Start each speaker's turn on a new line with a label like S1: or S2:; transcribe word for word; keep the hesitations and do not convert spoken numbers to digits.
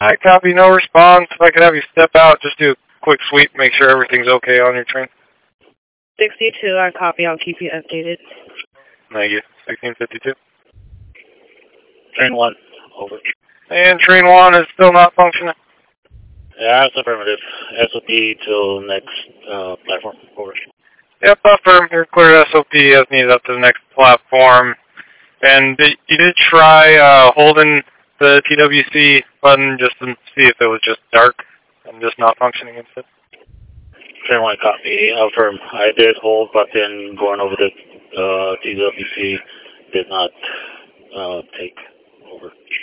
S1: I copy, no response. If I could have you step out, just do a quick sweep, make sure everything's okay on your train.
S2: sixty-two, I copy. I'll keep you updated.
S1: Thank you. sixteen fifty-two.
S3: Train one, over.
S1: And train one is still not functioning?
S3: Yeah, that's affirmative. S O P till next uh, platform, over.
S1: Yep, affirm. You're clear S O P as needed up to the next platform. And did, you did try uh, holding the T W C button just to see if it was just dark and just not functioning instead?
S3: Train one, copy. Affirm. I did hold, but then going over the uh, T W C did not uh, take, over.